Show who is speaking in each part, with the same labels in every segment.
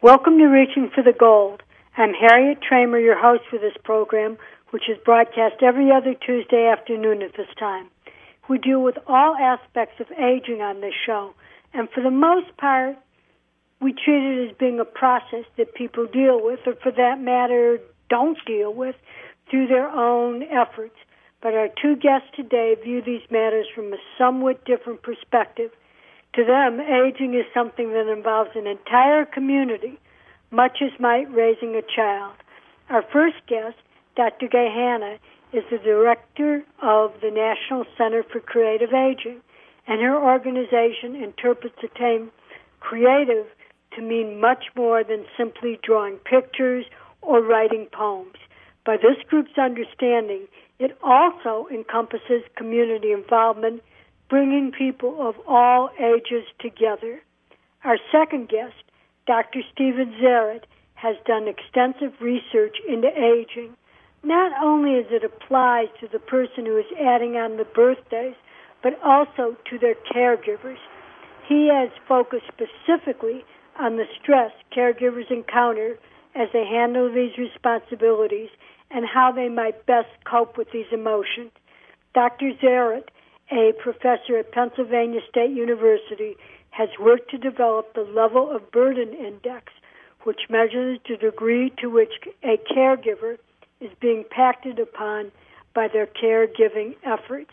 Speaker 1: Welcome to Reaching for the Gold. I'm Harriet Tramer, your host for this program, which is broadcast every other Tuesday afternoon at this time. We deal with all aspects of aging on this show, and for the most part, we treat it as being a process that people deal with, or for that matter, don't deal with, through their own efforts. But our two guests today view these matters from a somewhat different perspective. To them, aging is something that involves an entire community, much as might raising a child. Our first guest, Dr. Gay Hanna, is the director of the National Center for Creative Aging, and her organization interprets the term creative to mean much more than simply drawing pictures or writing poems. By this group's understanding, it also encompasses community involvement, bringing people of all ages together. Our second guest, Dr. Stephen Zaret, has done extensive research into aging, not only as it applies to the person who is adding on the birthdays, but also to their caregivers. He has focused specifically on the stress caregivers encounter as they handle these responsibilities and how they might best cope with these emotions. Dr. Zaret, a professor at Pennsylvania State University, has worked to develop the level of burden index, which measures the degree to which a caregiver is being impacted upon by their caregiving efforts.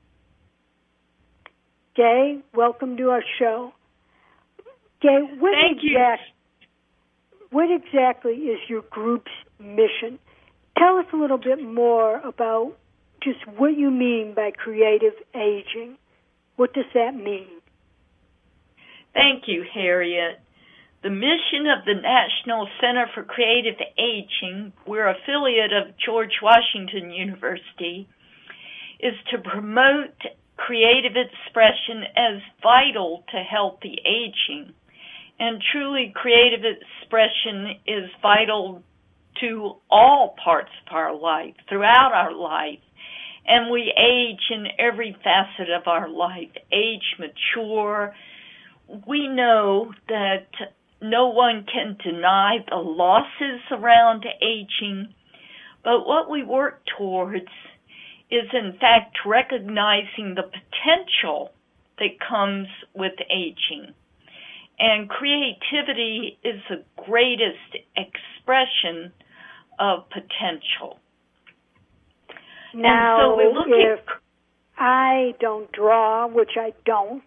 Speaker 1: Gay, welcome to our show. Gay, what exactly is your group's mission? Tell us a little bit more about just what you mean by creative aging. What does that mean?
Speaker 2: Thank you, Harriet. The mission of the National Center for Creative Aging, we're an affiliate of George Washington University, is to promote creative expression as vital to healthy aging. And truly, creative expression is vital to all parts of our life, throughout our life. And we age in every facet of our life, age, mature. We know that no one can deny the losses around aging, but what we work towards is, in fact, recognizing the potential that comes with aging. And creativity is the greatest expression of potential.
Speaker 1: Now, if I don't draw, which I don't,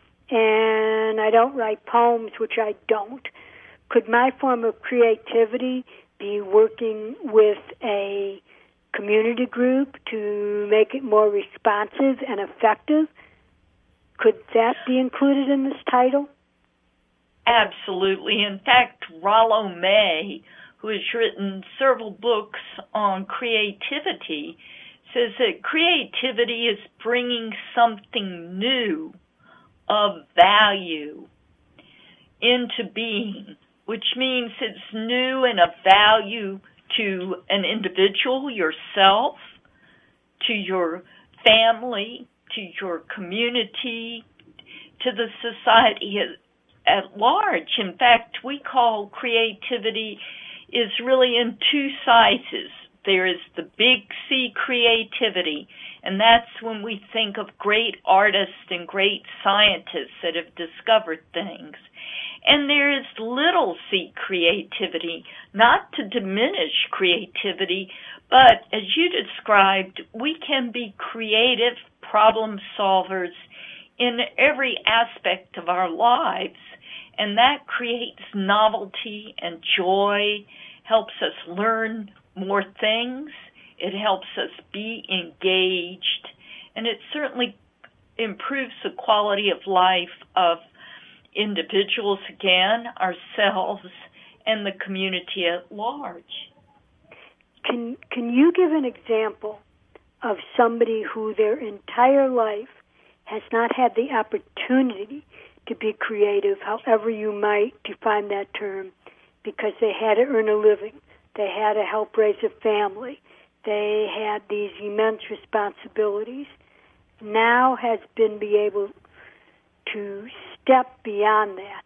Speaker 1: and I don't write poems, which I don't, could my form of creativity be working with a community group to make it more responsive and effective? Could that be included in this title?
Speaker 2: Absolutely. In fact, Rollo May, who has written several books on creativity, says that creativity is bringing something new of value into being, which means it's new and of value to an individual, yourself, to your family, to your community, to the society at large. In fact, we call creativity is really in two sizes. There is the big C creativity, and that's when we think of great artists and great scientists that have discovered things. And there is little c creativity, not to diminish creativity, but as you described, we can be creative problem solvers in every aspect of our lives, and that creates novelty and joy, helps us learn more things, it helps us be engaged, and it certainly improves the quality of life of individuals, again, ourselves, and the community at large.
Speaker 1: Can you give an example of somebody who their entire life has not had the opportunity to be creative, however you might define that term, because they had to earn a living, they had to help raise a family, they had these immense responsibilities, now has been able to step beyond that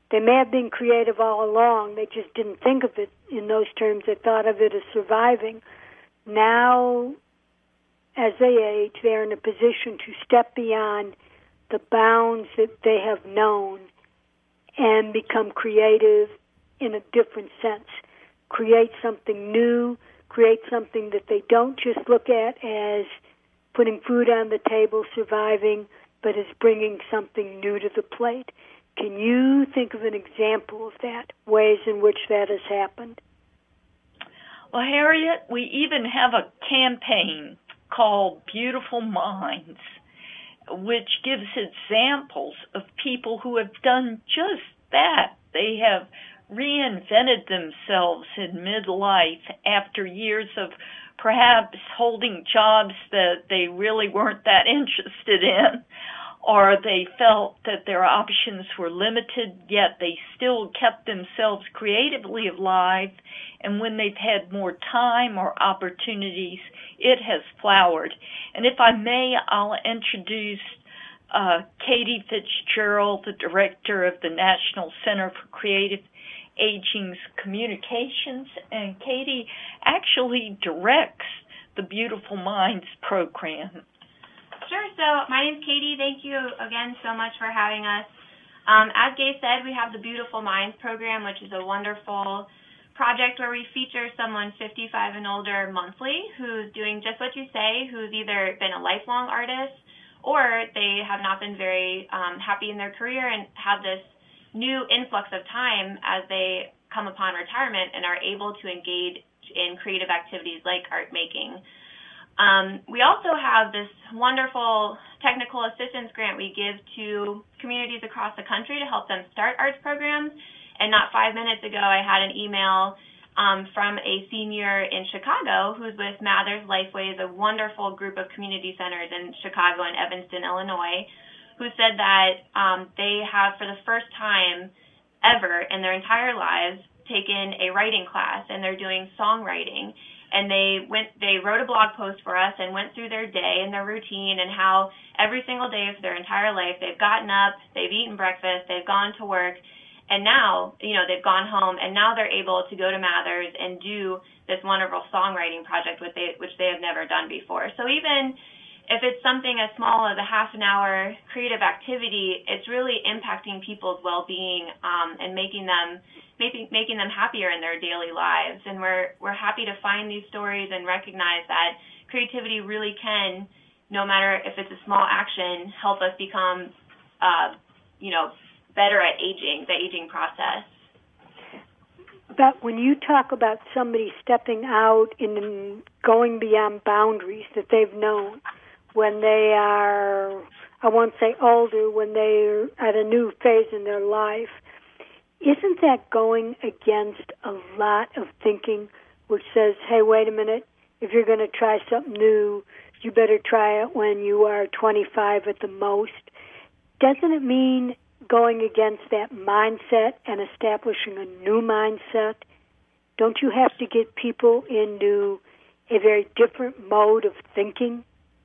Speaker 1: They may have been creative all along. They just didn't think of it in those terms. They thought of it as surviving. Now, as they age, they're in a position to step beyond the bounds that they have known and become creative in a different sense. Create something new, create something that they don't just look at as putting food on the table, surviving, but as bringing something new to the plate. Can you think of an example of that, ways in which that has happened?
Speaker 2: Well, Harriet, we even have a campaign called Beautiful Minds, which gives examples of people who have done just that. They have reinvented themselves in midlife after years of perhaps holding jobs that they really weren't that interested in, or they felt that their options were limited, yet they still kept themselves creatively alive, and when they've had more time or opportunities, it has flowered. And if I may, I'll introduce Katie Fitzgerald, the director of the National Center for Creative Aging's Communications, and Katie actually directs the Beautiful Minds program.
Speaker 3: Sure. So my name's Katie. Thank you again so much for having us. As Gay said, we have the Beautiful Minds program, which is a wonderful project where we feature someone 55 and older monthly who's doing just what you say, who's either been a lifelong artist or they have not been very happy in their career and have this new influx of time as they come upon retirement and are able to engage in creative activities like art making. We also have this wonderful technical assistance grant we give to communities across the country to help them start arts programs. And not 5 minutes ago, I had an email from a senior in Chicago who's with Mathers Lifeways, a wonderful group of community centers in Chicago and Evanston, Illinois, who said that they have, for the first time ever in their entire lives, taken a writing class, and they're doing songwriting. And they wrote a blog post for us and went through their day and their routine and how every single day of their entire life they've gotten up, they've eaten breakfast, they've gone to work, and now, they've gone home, and now they're able to go to Mathers and do this wonderful songwriting project which they have never done before. So even if it's something as small as a half an hour creative activity, it's really impacting people's well-being and making them happier in their daily lives. And we're happy to find these stories and recognize that creativity really can, no matter if it's a small action, help us become, better at the aging process.
Speaker 1: But when you talk about somebody stepping out and going beyond boundaries that they've known, when they are, I won't say older, when they're at a new phase in their life, isn't that going against a lot of thinking which says, hey, wait a minute, if you're going to try something new, you better try it when you are 25 at the most? Doesn't it mean going against that mindset and establishing a new mindset? Don't you have to get people into a very different mode of thinking?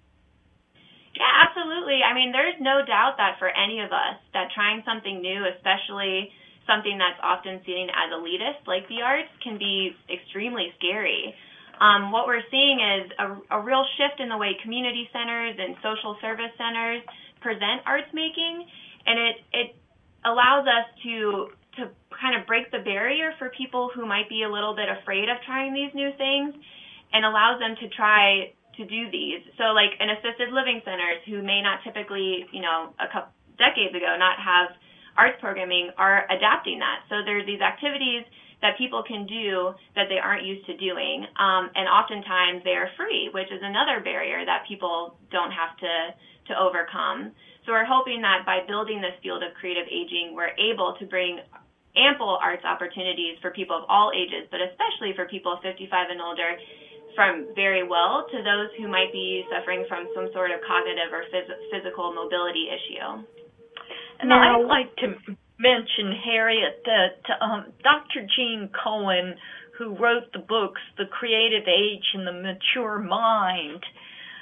Speaker 3: Yeah, absolutely. I mean, there's no doubt that for any of us, that trying something new, especially something that's often seen as elitist, like the arts, can be extremely scary. What we're seeing is a real shift in the way community centers and social service centers present arts making, and it allows us to kind of break the barrier for people who might be a little bit afraid of trying these new things, and allows them to try to do these. So like an assisted living centers who may not typically, a couple decades ago not have arts programming are adapting that. So there's these activities that people can do that they aren't used to doing, and oftentimes they are free, which is another barrier that people don't have to overcome. So we're hoping that by building this field of creative aging, we're able to bring ample arts opportunities for people of all ages, but especially for people 55 and older, from very well to those who might be suffering from some sort of cognitive or physical mobility issue.
Speaker 2: And I'd like to mention, Harriet, that Dr. Jean Cohen, who wrote the books The Creative Age and The Mature Mind,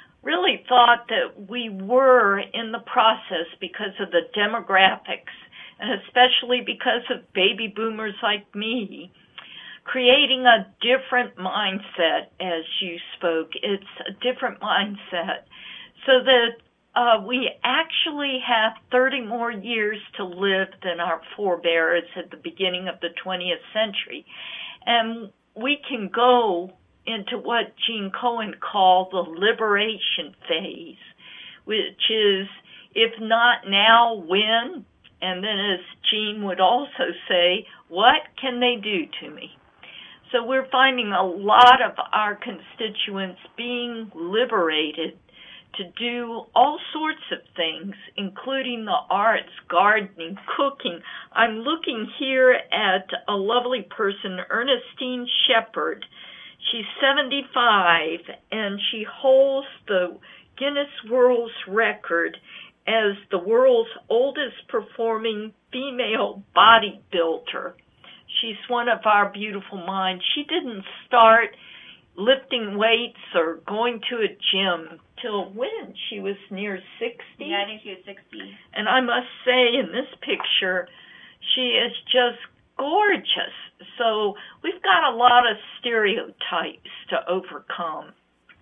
Speaker 2: really thought that we were in the process, because of the demographics, and especially because of baby boomers like me, creating a different mindset, as you spoke. It's a different mindset so that we actually have 30 more years to live than our forebears at the beginning of the 20th century. And we can go into what Gene Cohen called the liberation phase, which is, if not now, when? And then, as Gene would also say, what can they do to me? So we're finding a lot of our constituents being liberated to do all sorts of things, including the arts, gardening, cooking. I'm looking here at a lovely person, Ernestine Shepard. She's 75, and she holds the Guinness World Record as the world's oldest performing female bodybuilder. She's one of our beautiful minds. She didn't start lifting weights or going to a gym till when? She was near 60?
Speaker 3: Yeah, I think she was 60.
Speaker 2: And I must say, in this picture, she is just gorgeous. So we've got a lot of stereotypes to overcome.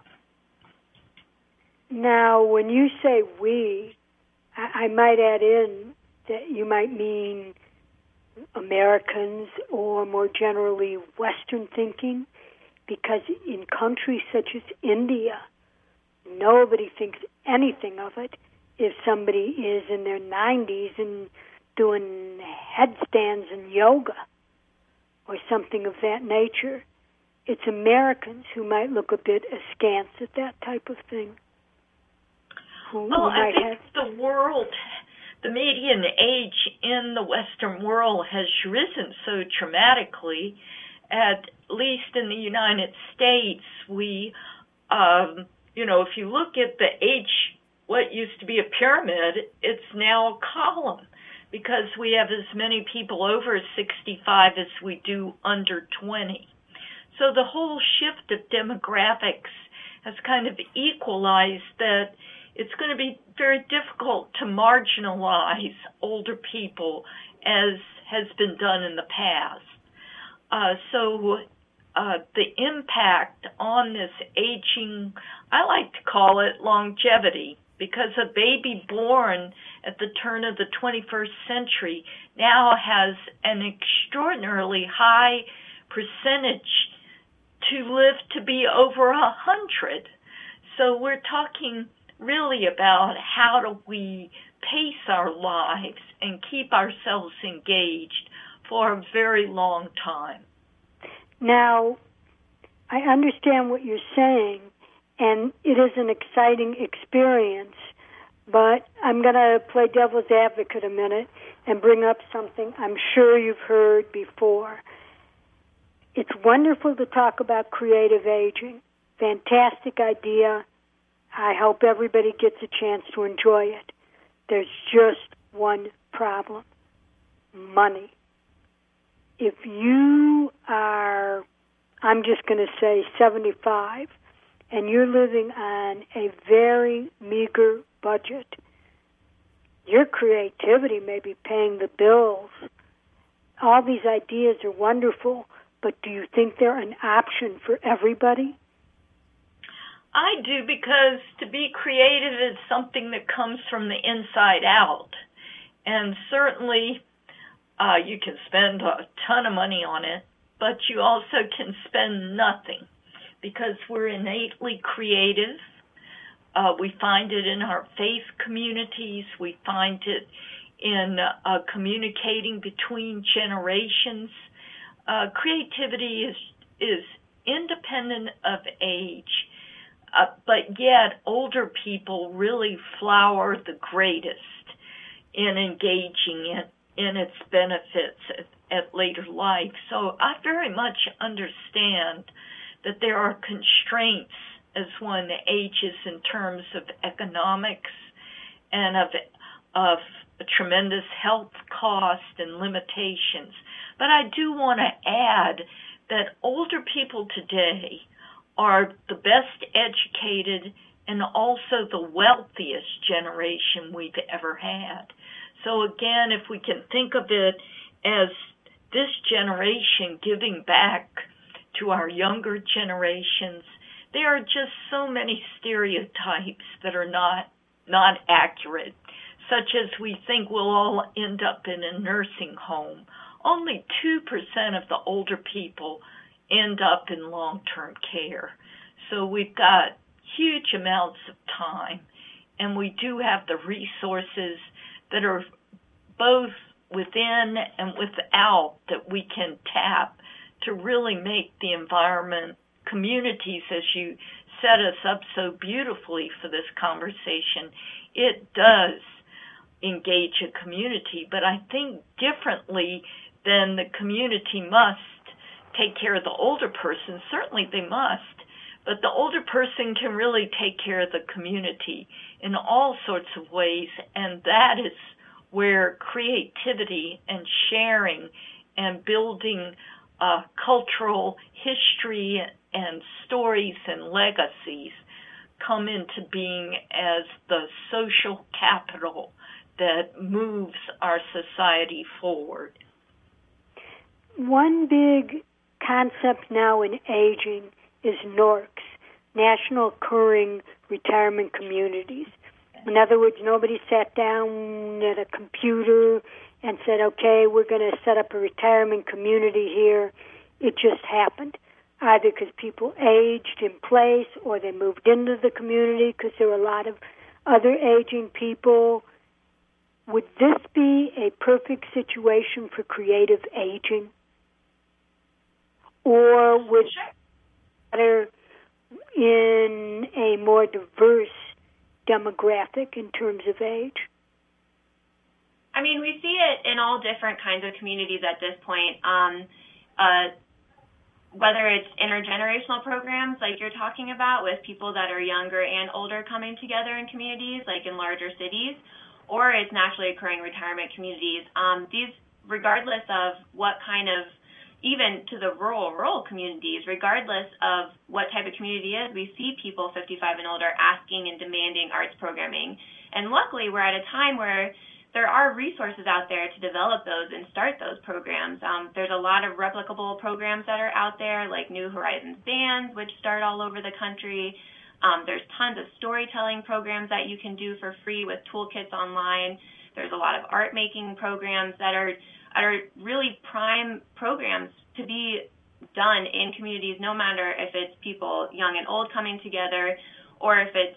Speaker 1: Now, when you say we, I might add in that you might mean Americans or more generally Western thinking, because in countries such as India, nobody thinks anything of it if somebody is in their 90s and doing headstands and yoga or something of that nature. It's Americans who might look a bit askance at that type of thing.
Speaker 2: I think the world, the median age in the Western world has risen so dramatically. At least in the United States, we, if you look at the age, what used to be a pyramid, it's now a column, because we have as many people over 65 as we do under 20. So the whole shift of demographics has kind of equalized that it's going to be very difficult to marginalize older people as has been done in the past. So the impact on this aging, I like to call it longevity, because a baby born at the turn of the 21st century now has an extraordinarily high percentage to live to be over 100. So we're talking really about how do we pace our lives and keep ourselves engaged for a very long time.
Speaker 1: Now, I understand what you're saying, and it is an exciting experience, but I'm going to play devil's advocate a minute and bring up something I'm sure you've heard before. It's wonderful to talk about creative aging. Fantastic idea. I hope everybody gets a chance to enjoy it. There's just one problem: money. If you are, I'm just going to say 75, and you're living on a very meager budget, your creativity may be paying the bills. All these ideas are wonderful, but do you think they're an option for everybody?
Speaker 2: I do, because to be creative is something that comes from the inside out. And certainly you can spend a ton of money on it, but you also can spend nothing, because we're innately creative. We find it in our faith communities. We find it in communicating between generations. Creativity is independent of age. But yet, older people really flower the greatest in engaging in its benefits at later life. So I very much understand that there are constraints as one ages in terms of economics and of a tremendous health cost and limitations. But I do want to add that older people today are the best educated and also the wealthiest generation we've ever had. So again, if we can think of it as this generation giving back to our younger generations, there are just so many stereotypes that are not accurate, such as we think we'll all end up in a nursing home. Only 2% of the older people end up in long-term care. So we've got huge amounts of time, and we do have the resources that are both within and without that we can tap to really make the environment, communities, as you set us up so beautifully for this conversation. It does engage a community, but I think differently than the community must take care of the older person. Certainly they must, but the older person can really take care of the community in all sorts of ways, and that is where creativity and sharing and building cultural history and stories and legacies come into being as the social capital that moves our society forward.
Speaker 1: One big concept now in aging is NORCs, National Occurring Retirement Communities. In other words, nobody sat down at a computer and said, okay, we're going to set up a retirement community here. It just happened, either because people aged in place or they moved into the community because there were a lot of other aging people. Would this be a perfect situation for creative aging? Or would it be better in a more diverse demographic in terms of age?
Speaker 3: I mean, we see it in all different kinds of communities at this point. Whether it's intergenerational programs like you're talking about with people that are younger and older coming together in communities like in larger cities, or it's naturally occurring retirement communities. These, regardless of what kind of, even to the rural communities, regardless of what type of community it is, we see people 55 and older asking and demanding arts programming. And luckily, we're at a time where there are resources out there to develop those and start those programs. There's a lot of replicable programs that are out there, like New Horizons Bands, which start all over the country. There's tons of storytelling programs that you can do for free with toolkits online. There's a lot of art-making programs that are really prime programs to be done in communities, no matter if it's people young and old coming together or if it's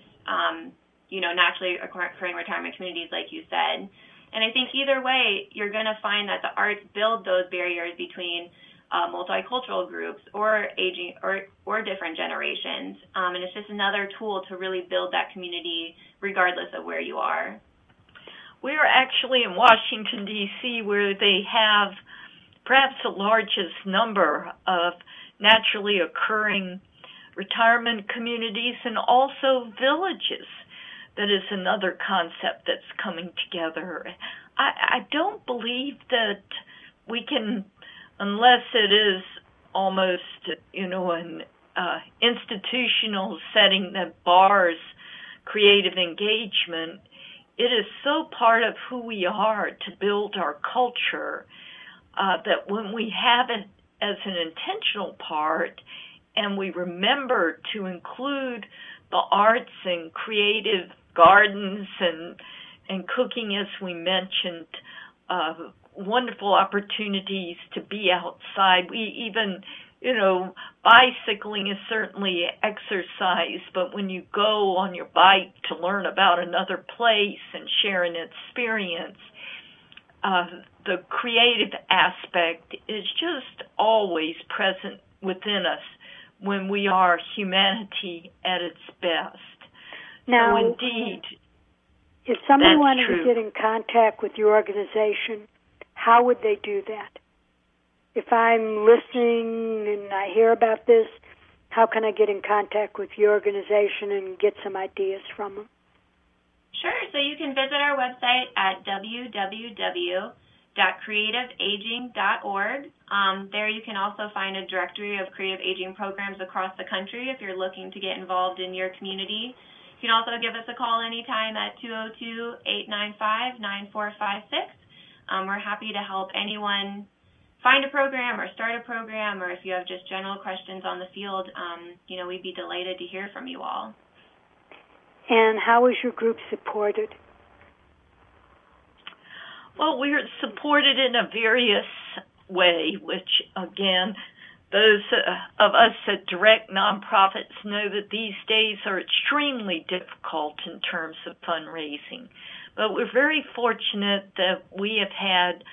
Speaker 3: naturally occurring retirement communities, like you said. And I think either way, you're going to find that the arts build those barriers between multicultural groups or aging or different generations. And it's just another tool to really build that community regardless of where you are.
Speaker 2: We're actually in Washington, D.C., where they have perhaps the largest number of naturally occurring retirement communities and also villages. That is another concept that's coming together. I don't believe that we can, unless it is almost, an institutional setting that bars creative engagement. It is so part of who we are to build our culture that when we have it as an intentional part and we remember to include the arts and creative gardens and cooking, as we mentioned, wonderful opportunities to be outside. We even, bicycling is certainly exercise, but when you go on your bike to learn about another place and share an experience, the creative aspect is just always present within us when we are humanity at its best.
Speaker 1: Now,
Speaker 2: so indeed,
Speaker 1: if somebody wanted to get in contact with your organization, how would they do that? If I'm listening and I hear about this, how can I get in contact with your organization and get some ideas from them?
Speaker 3: Sure. So you can visit our website at www.creativeaging.org. There you can also find a directory of creative aging programs across the country if you're looking to get involved in your community. You You can also give us a call anytime at 202-895-9456. We're happy to help anyone find a program or start a program, or if you have just general questions on the field, we'd be delighted to hear from you all.
Speaker 1: And how is your group supported?
Speaker 2: Well, we're supported in a various way, which, again, those of us at direct nonprofits know that these days are extremely difficult in terms of fundraising. But we're very fortunate that we have had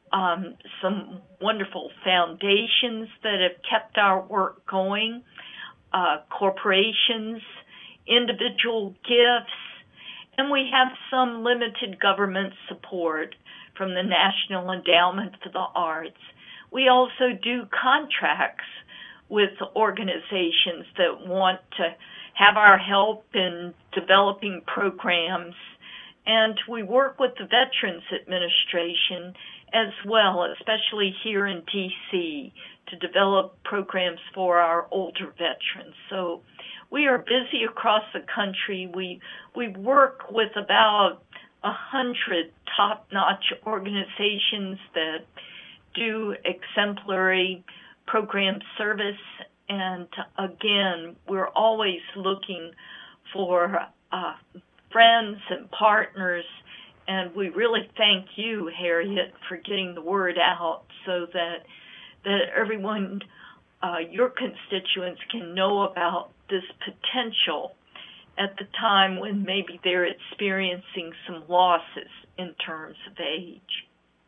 Speaker 2: some wonderful foundations that have kept our work going, corporations, individual gifts, and we have some limited government support from the National Endowment for the Arts. We also do contracts with organizations that want to have our help in developing programs, and we work with the Veterans Administration as well, especially here in D.C., to develop programs for our older veterans. So we are busy across the country. We work with about 100 top-notch organizations that do exemplary program service. And again, we're always looking for friends and partners. And we really thank you, Harriet, for getting the word out so that everyone, your constituents, can know about this potential at the time when maybe they're experiencing some losses in terms of age.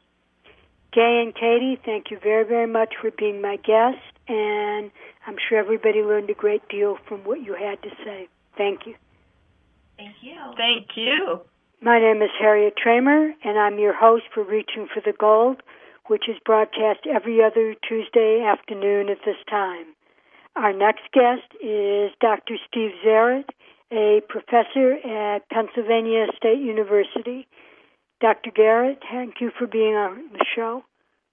Speaker 1: Gay and Katie, thank you very, very much for being my guest, and I'm sure everybody learned a great deal from what you had to say. Thank you.
Speaker 3: Thank you.
Speaker 2: Thank you.
Speaker 1: My name is Harriet Tramer, and I'm your host for Reaching for the Gold, which is broadcast every other Tuesday afternoon at this time. Our next guest is Dr. Steve Zaret, a professor at Pennsylvania State University. Dr. Garrett, thank you for being on the show.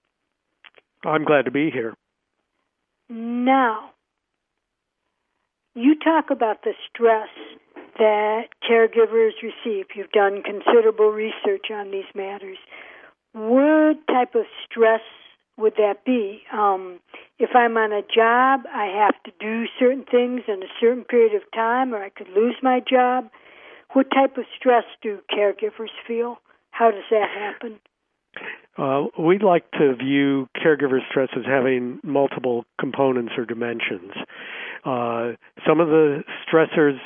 Speaker 4: I'm glad to be here.
Speaker 1: Now, you talk about the stress that caregivers receive. You've done considerable research on these matters. What type of stress would that be? If I'm on a job, I have to do certain things in a certain period of time, or I could lose my job. What type of stress do caregivers feel? How does that happen?
Speaker 4: We'd like to view caregiver stress as having multiple components or dimensions. Some of the stressors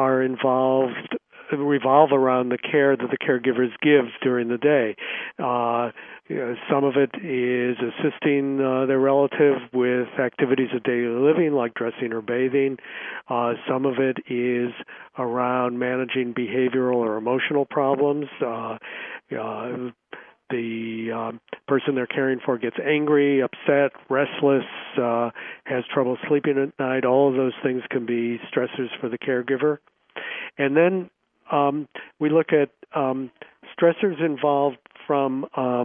Speaker 4: revolve around the care that the caregivers give during the day. Some of it is assisting their relative with activities of daily living like dressing or bathing. Some of it is around managing behavioral or emotional problems. The person they're caring for gets angry, upset, restless, has trouble sleeping at night. All of those things can be stressors for the caregiver. And then we look at stressors involved from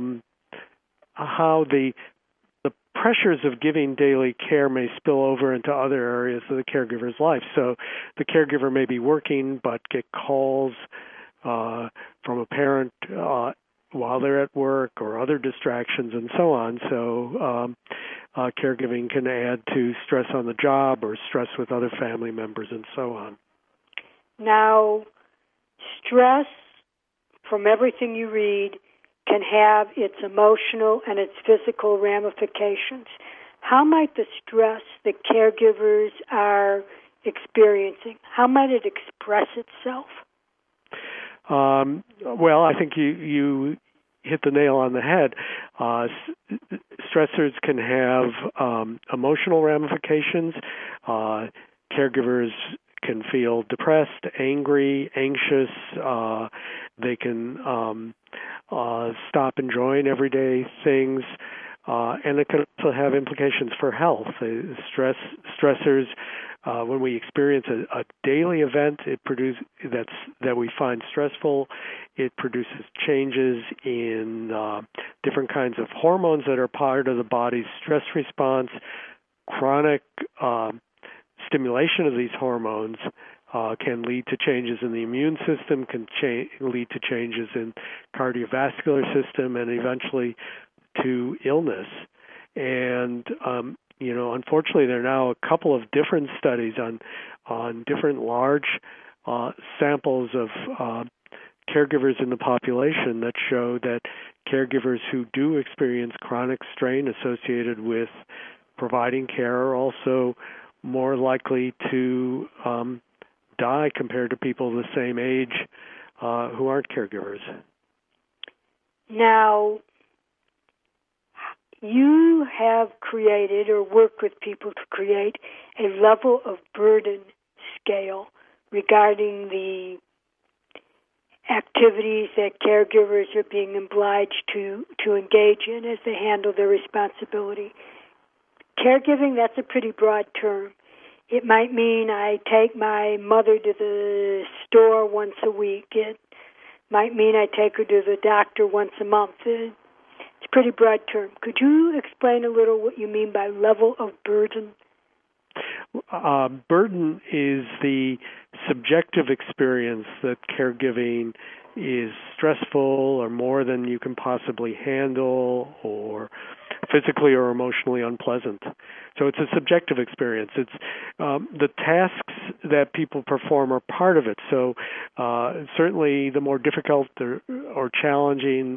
Speaker 4: how the pressures of giving daily care may spill over into other areas of the caregiver's life. So the caregiver may be working but get calls from a parent while they're at work or other distractions and so on. So caregiving can add to stress on the job or stress with other family members and so on.
Speaker 1: Now, stress, from everything you read, can have its emotional and its physical ramifications. How might the stress that caregivers are experiencing, how might it express itself?
Speaker 4: Well, I think you hit the nail on the head. Stressors can have emotional ramifications. Caregivers can feel depressed, angry, anxious. They can stop enjoying everyday things, and it can also have implications for health. Stressors, when we experience a daily event that we find stressful, it produces changes in different kinds of hormones that are part of the body's stress response. Chronic stimulation of these hormones can lead to changes in the immune system, can lead to changes in cardiovascular system, and eventually to illness. And unfortunately, there are now a couple of different studies on different large samples of caregivers in the population that show that caregivers who do experience chronic strain associated with providing care are also more likely to die compared to people the same age who aren't caregivers.
Speaker 1: Now, you have created or worked with people to create a level of burden scale regarding the activities that caregivers are being obliged to engage in as they handle their responsibility. Caregiving, that's a pretty broad term. It might mean I take my mother to the store once a week. It might mean I take her to the doctor once a month. It's a pretty broad term. Could you explain a little what you mean by level of burden?
Speaker 4: Burden is the subjective experience that caregiving is stressful or more than you can possibly handle or physically or emotionally unpleasant. So it's a subjective experience. It's the tasks that people perform are part of it. So certainly the more difficult or challenging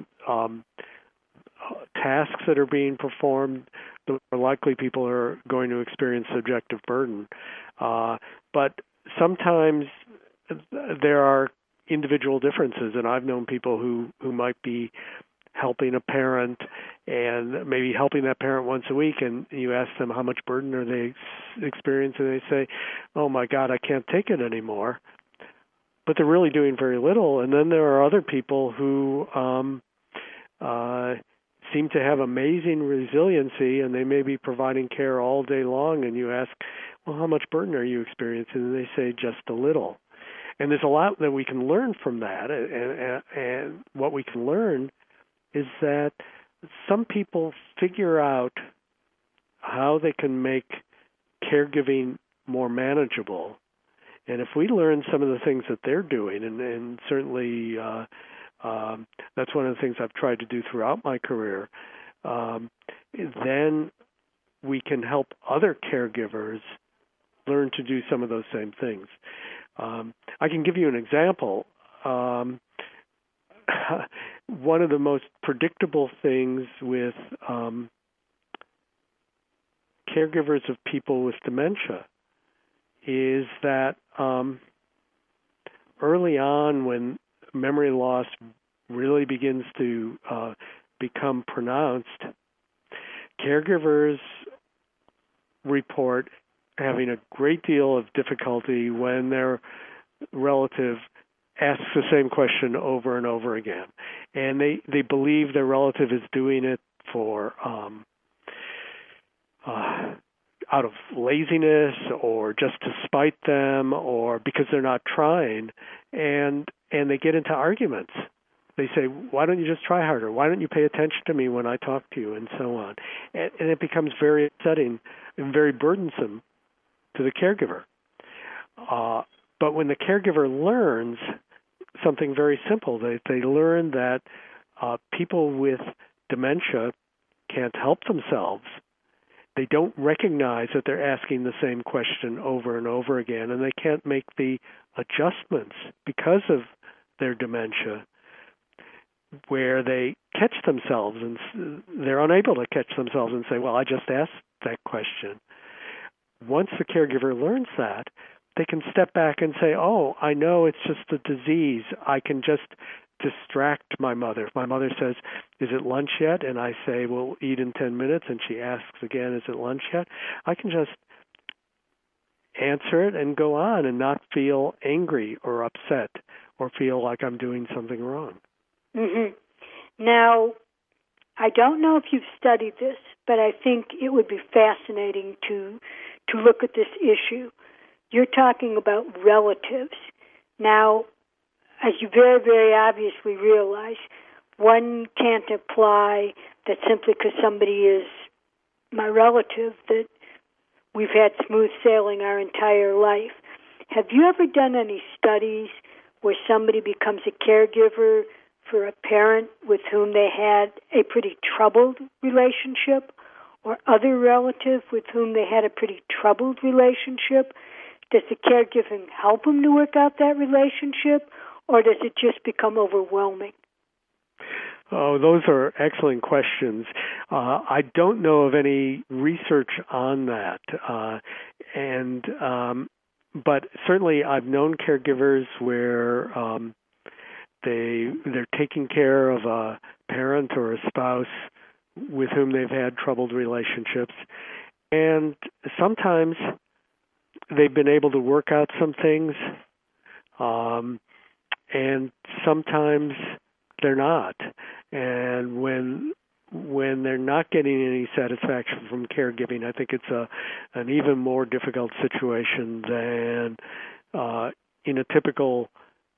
Speaker 4: tasks that are being performed, the more likely people are going to experience subjective burden. But sometimes there are individual differences, and I've known people who might be helping a parent and maybe helping that parent once a week, and you ask them how much burden are they experiencing, and they say, oh my God, I can't take it anymore. But they're really doing very little. And then there are other people who seem to have amazing resiliency, and they may be providing care all day long, and you ask, well, how much burden are you experiencing? And they say just a little. And there's a lot that we can learn from that, and what we can learn is that some people figure out how they can make caregiving more manageable. And if we learn some of the things that they're doing, and certainly that's one of the things I've tried to do throughout my career, then we can help other caregivers learn to do some of those same things. I can give you an example. One of the most predictable things with caregivers of people with dementia is that early on, when memory loss really begins to become pronounced, caregivers report having a great deal of difficulty when their relative asks the same question over and over again. And they believe their relative is doing it for out of laziness or just to spite them or because they're not trying, and they get into arguments. They say, why don't you just try harder? Why don't you pay attention to me when I talk to you, and so on. And it becomes very upsetting and very burdensome to the caregiver. But when the caregiver learns something very simple, they learn that people with dementia can't help themselves. They don't recognize that they're asking the same question over and over again, and they can't make the adjustments because of their dementia where they catch themselves and they're unable to catch themselves and say, well, I just asked that question. Once the caregiver learns that, they can step back and say, oh, I know it's just a disease. I can just distract my mother. If my mother says, is it lunch yet? And I say, we'll eat in 10 minutes. And she asks again, is it lunch yet? I can just answer it and go on and not feel angry or upset or feel like I'm doing something wrong.
Speaker 1: Mm-hmm. Now, I don't know if you've studied this, but I think it would be fascinating to look at this issue. You're talking about relatives. Now, as you very, very obviously realize, one can't apply that simply because somebody is my relative that we've had smooth sailing our entire life. Have you ever done any studies where somebody becomes a caregiver for a parent with whom they had a pretty troubled relationship, or other relative with whom they had a pretty troubled relationship? Does the caregiving help them to work out that relationship, or does it just become overwhelming?
Speaker 4: Oh, those are excellent questions. I don't know of any research on that, but certainly I've known caregivers where they're taking care of a parent or a spouse with whom they've had troubled relationships, and sometimes they've been able to work out some things, and sometimes they're not. And when they're not getting any satisfaction from caregiving, I think it's an even more difficult situation than in a typical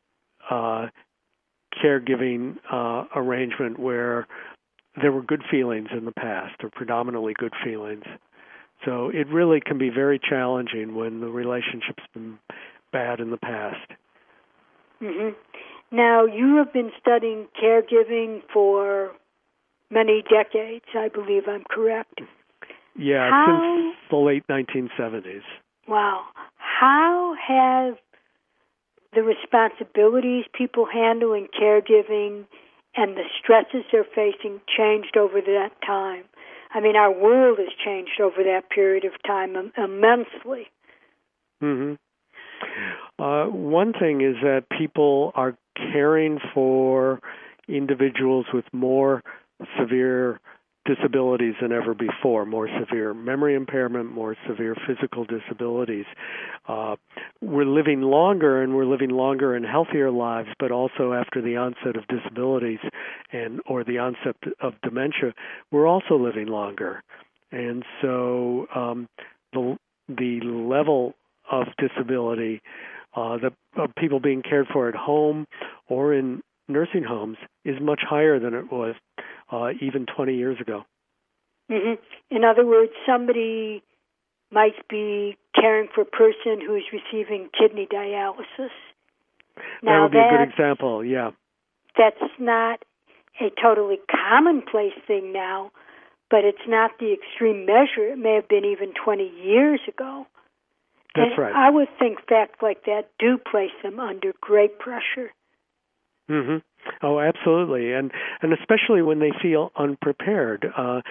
Speaker 4: caregiving arrangement where there were good feelings in the past, or predominantly good feelings. So it really can be very challenging when the relationship's been bad in the past.
Speaker 1: Mm-hmm. Now, you have been studying caregiving for many decades, I believe I'm correct.
Speaker 4: Yeah, since the late 1970s.
Speaker 1: Wow. How have the responsibilities people handle in caregiving and the stresses they're facing changed over that time? I mean, our world has changed over that period of time immensely.
Speaker 4: Mm-hmm. One thing is that people are caring for individuals with more severe disabilities than ever before, more severe memory impairment, more severe physical disabilities. We're living longer, and we're living longer and healthier lives, but also after the onset of disabilities or the onset of dementia, we're also living longer. And so the level of disability of people being cared for at home or in nursing homes is much higher than it was even 20 years ago.
Speaker 1: Mm-hmm. In other words, somebody might be caring for a person who's receiving kidney dialysis.
Speaker 4: That would be a good example, yeah.
Speaker 1: That's not a totally commonplace thing now, but it's not the extreme measure it may have been even 20 years ago.
Speaker 4: That's right.
Speaker 1: I would think facts like that do place them under great pressure.
Speaker 4: Mm-hmm. Oh, absolutely, and especially when they feel unprepared.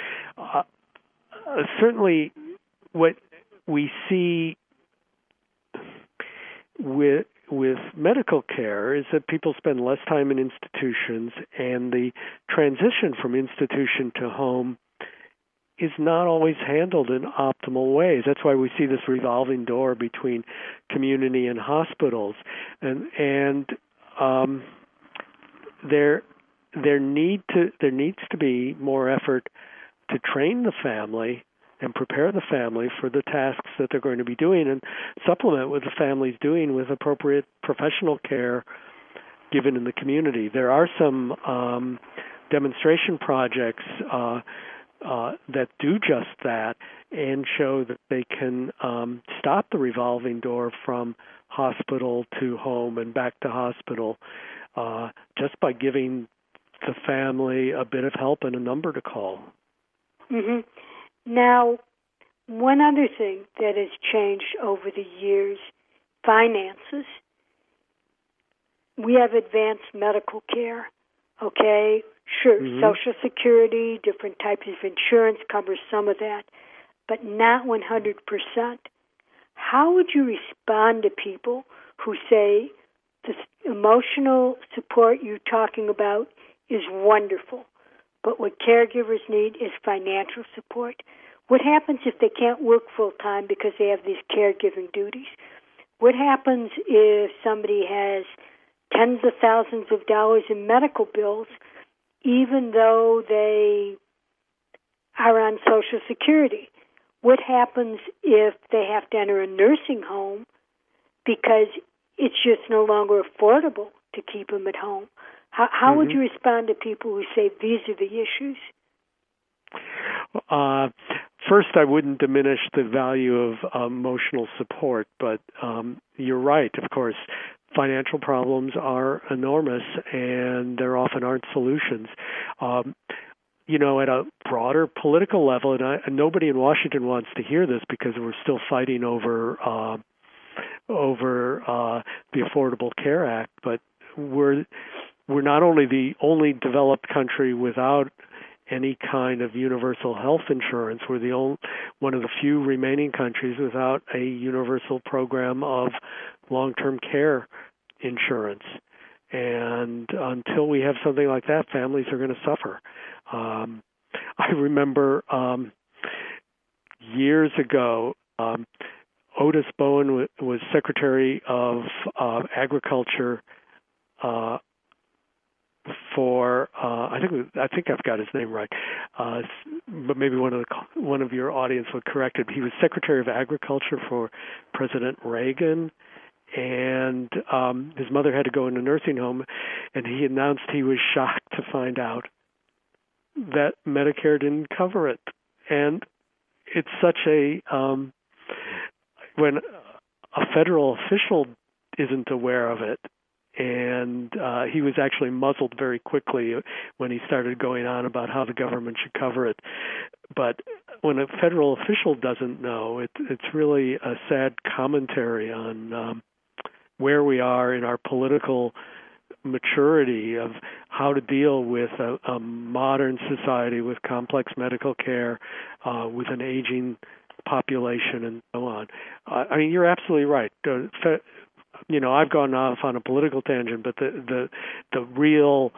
Speaker 4: Certainly, what we see with medical care is that people spend less time in institutions, and the transition from institution to home is not always handled in optimal ways. That's why we see this revolving door between community and hospitals, and there needs to be more effort to train the family and prepare the family for the tasks that they're going to be doing, and supplement what the family's doing with appropriate professional care given in the community. There are some demonstration projects that do just that and show that they can stop the revolving door from hospital to home and back to hospital just by giving the family a bit of help and a number to call.
Speaker 1: Mm-hmm. Now, one other thing that has changed over the years, finances. We have advanced medical care, okay? Sure,
Speaker 4: Mm-hmm.
Speaker 1: Social Security, different types of insurance covers some of that, but not 100%. How would you respond to people who say the emotional support you're talking about is wonderful, but what caregivers need is financial support? What happens if they can't work full-time because they have these caregiving duties? What happens if somebody has tens of thousands of dollars in medical bills, even though they are on Social Security? What happens if they have to enter a nursing home because it's just no longer affordable to keep them at home? How would you respond to people who say these are the issues?
Speaker 4: first, I wouldn't diminish the value of emotional support, but you're right, of course. Financial problems are enormous, and there often aren't solutions. At a broader political level, and nobody in Washington wants to hear this because we're still fighting over the Affordable Care Act, but we're not only the only developed country without any kind of universal health insurance. We're one of the few remaining countries without a universal program of long-term care insurance. And until we have something like that, families are going to suffer. I remember years ago, Otis Bowen was Secretary of Agriculture for I think I've got his name right, but maybe one of your audience will correct it. He was Secretary of Agriculture for President Reagan, and his mother had to go in a nursing home, and he announced he was shocked to find out that Medicare didn't cover it. And it's such a when a federal official isn't aware of it, and he was actually muzzled very quickly when he started going on about how the government should cover it. But when a federal official doesn't know, it's really a sad commentary on where we are in our political maturity of how to deal with a modern society with complex medical care, with an aging population, and so on. I mean, you're absolutely right. I've gone off on a political tangent, but the real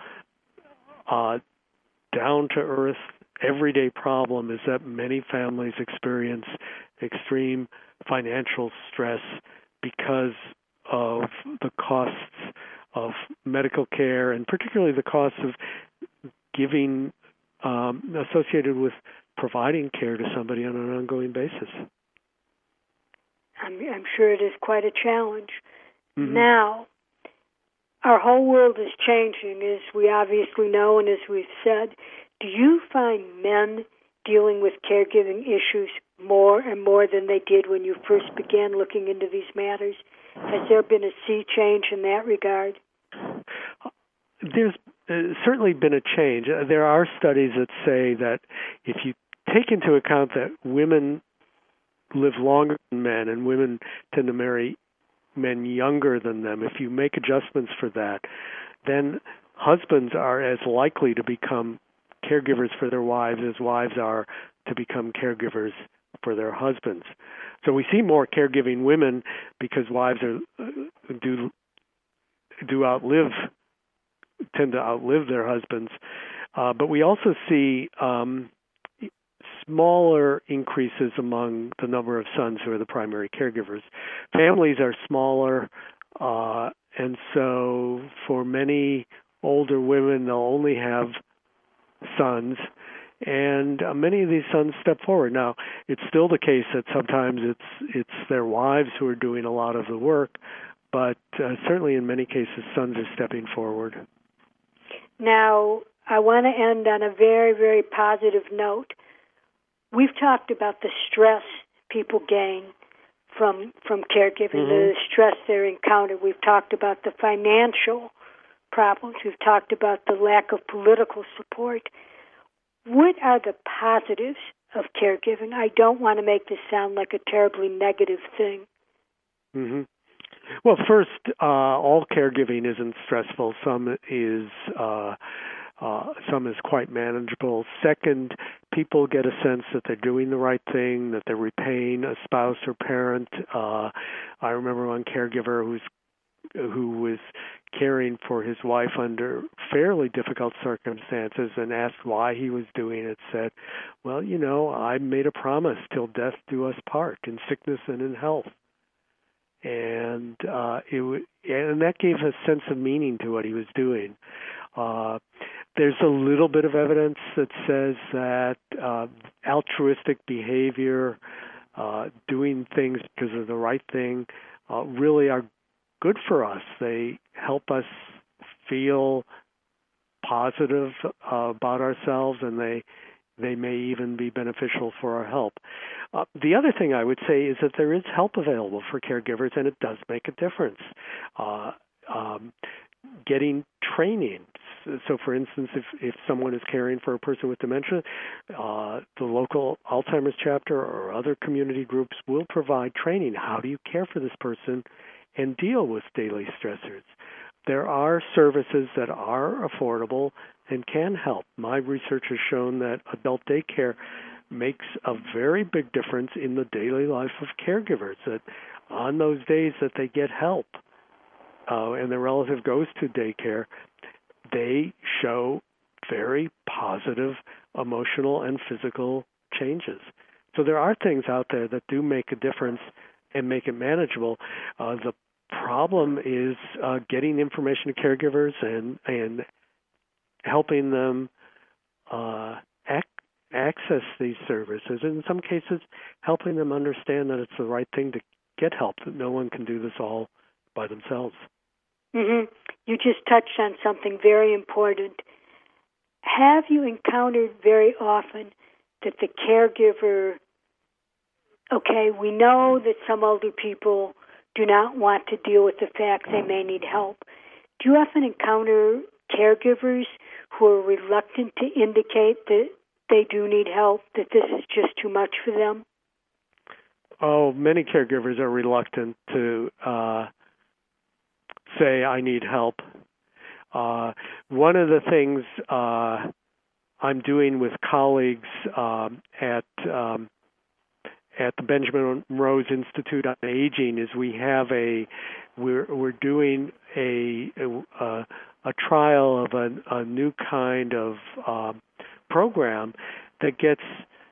Speaker 4: down-to-earth, everyday problem is that many families experience extreme financial stress because of the costs of medical care, and particularly the costs of giving associated with providing care to somebody on an ongoing basis.
Speaker 1: I'm sure it is quite a challenge.
Speaker 4: Mm-hmm.
Speaker 1: Now, our whole world is changing, as we obviously know and as we've said. Do you find men dealing with caregiving issues more and more than they did when you first began looking into these matters? Has there been a sea change in that regard?
Speaker 4: There's certainly been a change. There are studies that say that if you take into account that women live longer than men and women tend to marry men younger than them, if you make adjustments for that, then husbands are as likely to become caregivers for their wives as wives are to become caregivers for their husbands. So we see more caregiving women because wives tend to outlive their husbands. But we also see smaller increases among the number of sons who are the primary caregivers. Families are smaller, and so for many older women, they'll only have sons, and many of these sons step forward. Now, it's still the case that sometimes it's their wives who are doing a lot of the work, but certainly in many cases, sons are stepping forward.
Speaker 1: Now, I want to end on a very, very positive note. We've talked about the stress people gain from caregiving, the stress they're encountered. We've talked about the financial problems. We've talked about the lack of political support. What are the positives of caregiving? I don't want to make this sound like a terribly negative thing.
Speaker 4: Mm-hmm. Well, first, all caregiving isn't stressful. Some is quite manageable. Second, people get a sense that they're doing the right thing, that they're repaying a spouse or parent. I remember one caregiver who was caring for his wife under fairly difficult circumstances and asked why he was doing it, said, well, I made a promise till death do us part, in sickness and in health. And that gave a sense of meaning to what he was doing. There's a little bit of evidence that says that altruistic behavior, doing things because of the right thing, really are good for us. They help us feel positive about ourselves, and They may even be beneficial for our help. The other thing I would say is that there is help available for caregivers, and it does make a difference. Getting training. So, for instance, if someone is caring for a person with dementia, the local Alzheimer's chapter or other community groups will provide training. How do you care for this person and deal with daily stressors? There are services that are affordable and can help. My research has shown that adult daycare makes a very big difference in the daily life of caregivers, that on those days that they get help and their relative goes to daycare, they show very positive emotional and physical changes. So there are things out there that do make a difference and make it manageable. The problem is getting information to caregivers and helping them access these services. In some cases, helping them understand that it's the right thing to get help, that no one can do this all by themselves.
Speaker 1: Mm-hmm. You just touched on something very important. Have you encountered very often that the caregiver, okay, we know that some older people do not want to deal with the fact they may need help. Do you often encounter caregivers who are reluctant to indicate that they do need help, that this is just too much for them?
Speaker 4: Oh, many caregivers are reluctant to say, I need help. One of the things I'm doing with colleagues at the Benjamin Rose Institute on Aging is we're doing a trial of a new kind of program that gets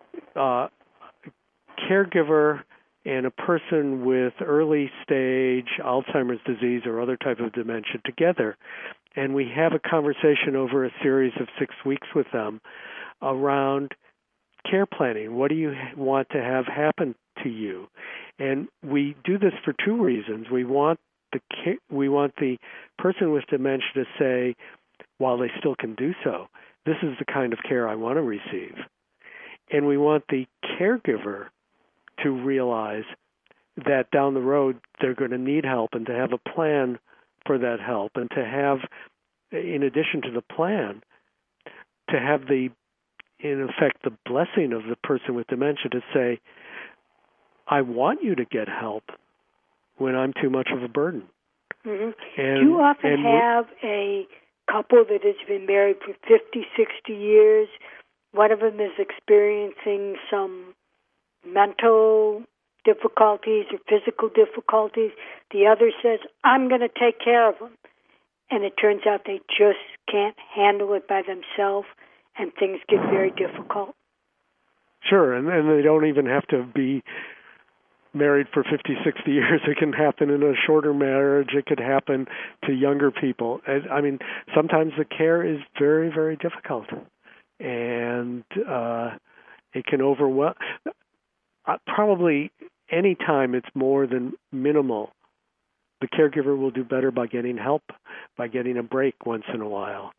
Speaker 4: caregiver and a person with early stage Alzheimer's disease or other type of dementia together. And we have a conversation over a series of 6 weeks with them around care planning. What do you want to have happen to you? And we do this for two reasons. We want the person with dementia to say, while they still can do so, this is the kind of care I want to receive. And we want the caregiver to realize that down the road they're going to need help, and to have a plan for that help, and to have, in addition to the plan, to have in effect, the blessing of the person with dementia to say, I want you to get help when I'm too much of a burden.
Speaker 1: Mm-hmm. Do you often have a couple that has been married for 50, 60 years? One of them is experiencing some mental difficulties or physical difficulties. The other says, I'm going to take care of them. And it turns out they just can't handle it by themselves, and things get very difficult.
Speaker 4: Sure, and they don't even have to be married for 50, 60 years. It can happen in a shorter marriage. It could happen to younger people. I mean, sometimes the care is very, very difficult, and it can overwhelm. Probably any time it's more than minimal, the caregiver will do better by getting help, by getting a break once in a while.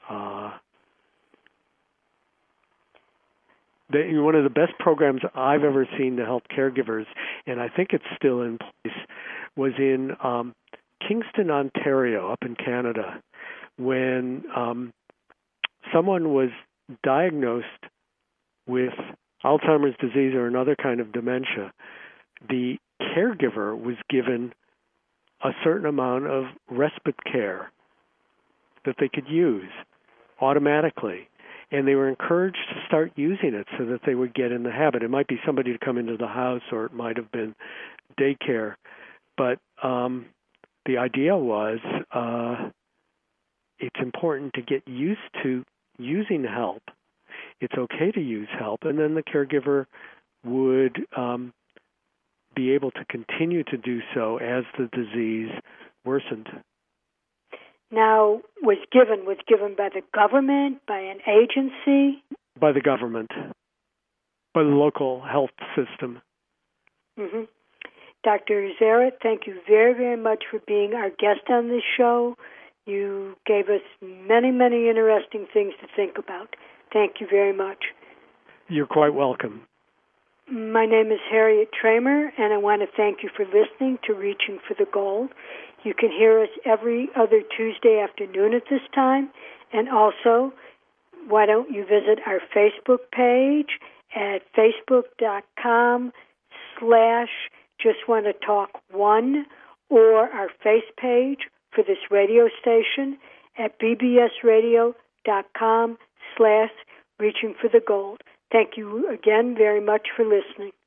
Speaker 4: One of the best programs I've ever seen to help caregivers, and I think it's still in place, was in Kingston, Ontario, up in Canada, when someone was diagnosed with Alzheimer's disease or another kind of dementia. The caregiver was given a certain amount of respite care that they could use automatically. And they were encouraged to start using it so that they would get in the habit. It might be somebody to come into the house, or it might have been daycare. But the idea was it's important to get used to using help. It's okay to use help. And then the caregiver would be able to continue to do so as the disease worsened.
Speaker 1: Now, was given by the government, by an agency?
Speaker 4: By the government, by the local health system.
Speaker 1: Mm-hmm. Dr. Zaret, thank you very, very much for being our guest on this show. You gave us many, many interesting things to think about. Thank you very much.
Speaker 4: You're quite welcome.
Speaker 1: My name is Harriet Tramer, and I want to thank you for listening to Reaching for the Gold. You can hear us every other Tuesday afternoon at this time, and also, why don't you visit our Facebook page at facebook.com/JustWantToTalk1, or our face page for this radio station at bbsradio.com/reachingforthegold. Thank you again very much for listening.